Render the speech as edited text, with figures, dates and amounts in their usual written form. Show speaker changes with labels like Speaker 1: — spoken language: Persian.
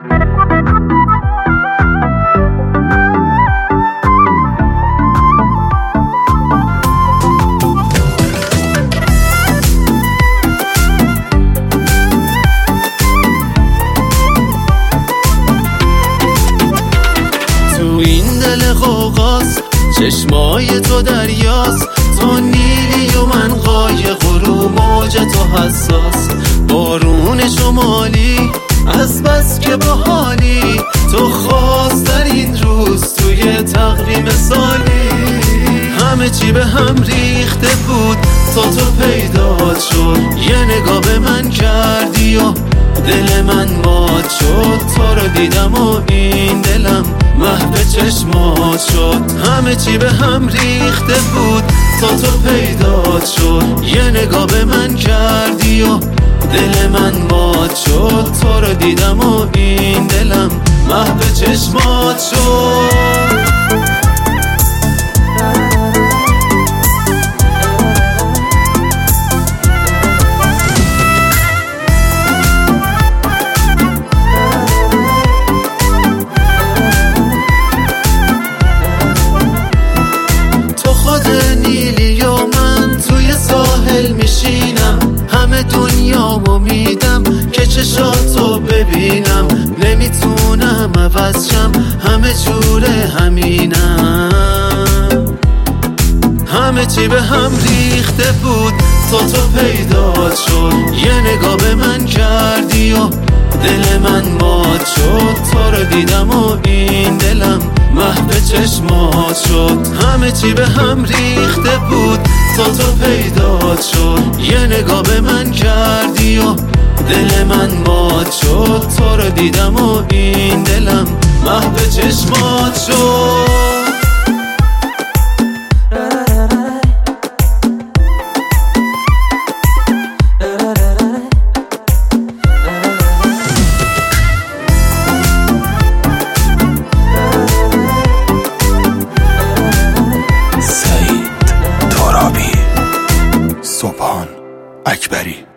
Speaker 1: چشمای تو دریاست، تو نیلی و من قایق و رو موج تو حساس. بارون شمالی از بس که باحالی، تو خواسترین روز توی تقویم سالی. همه چی به هم ریخته بود تا تو پیدا شد، یه نگاه به من کردی و دل من مات شد. تو رو دیدم و این دلم محو چشمات شد. همه چی به هم ریخته بود تا تو پیدا شد، یه نگاه به من کردی و دل من مات شد. تو رو دیدم و این دلم محو چشمات شد. میشینم همه دنیامو میدم که چشاتو ببینم، نمیتونم عوض شم همه جور همینم. همه چی به هم ریخته بود تا تو پیدا شد، یه نگاه به من کردی و دل من مات شد. تو رو دیدم و این دلم محو چشمات شد. همه چی به هم ریخته بود تا تو پیدا شد، یه نگاه به من کردی و دل من مات شد. تو رو دیدم و این دلم محو چشمات شد.
Speaker 2: اکبری